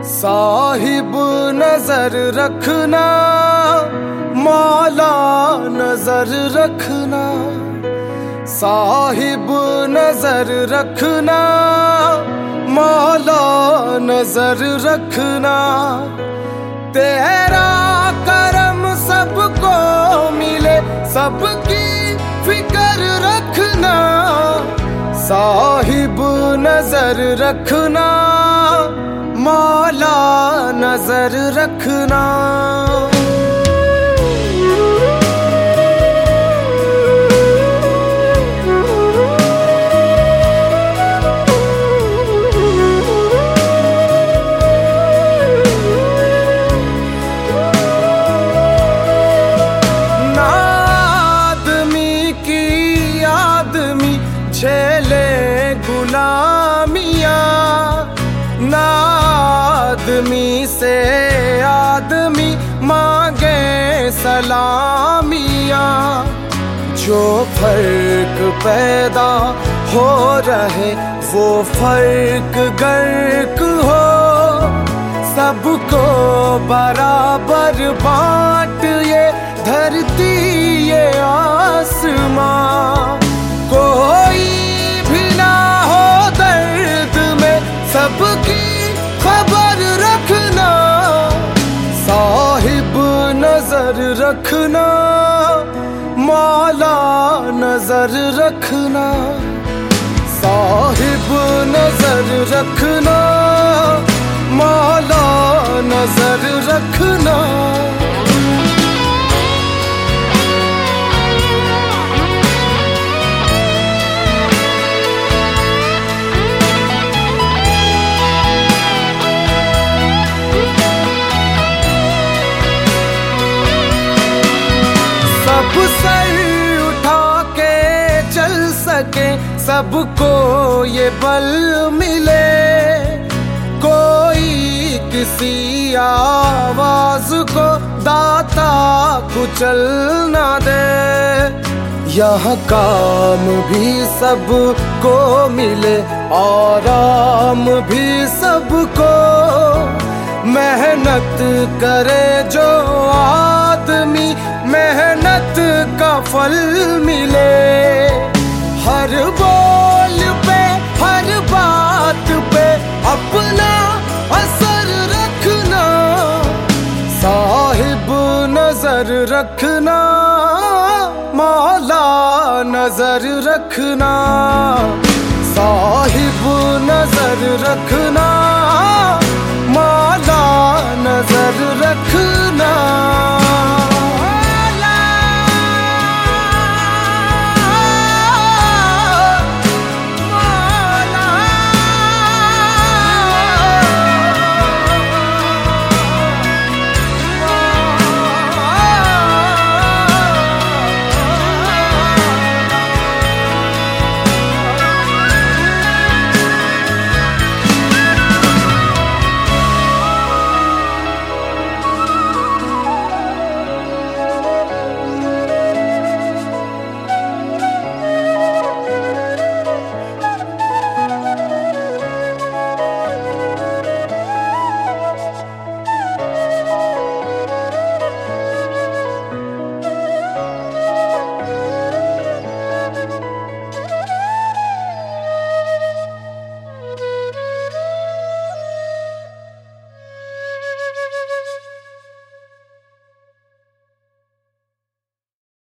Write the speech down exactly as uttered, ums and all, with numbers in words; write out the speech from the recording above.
साहिब नजर रखना, मौला नजर रखना। साहिब नजर रखना, मौला नजर रखना। तेरा करम सबको मिले, सबकी फिक्र रखना। साहिब नजर रखना, मौला नजर रखना। ना आदमी की आदमी झेले गुलामियाँ, ना आदमी से आदमी मांगे सलामियाँ। जो फर्क पैदा हो रहे वो फर्क गर्क हो, सबको बराबर बांट ये धरती ये आसमां। कोई भी ना हो दर्द में, सबकी खबर रखना। साहिब नजर रखना, मौला नजर रखना। साहिब नजर रखना, मौला नजर रखना। सब सर उठा के चल सके, सबको ये बल मिले। कोई किसी आवाज को दाता कुचल ना दे। यहाँ काम भी सबको मिले, आराम भी सबको। मेहनत करे जो आदमी, मेहनत का फल मिले। हर बोल पे हर बात पे अपना असर रखना। साहिब नजर रखना, मौला नजर रखना। साहिब नजर रखना,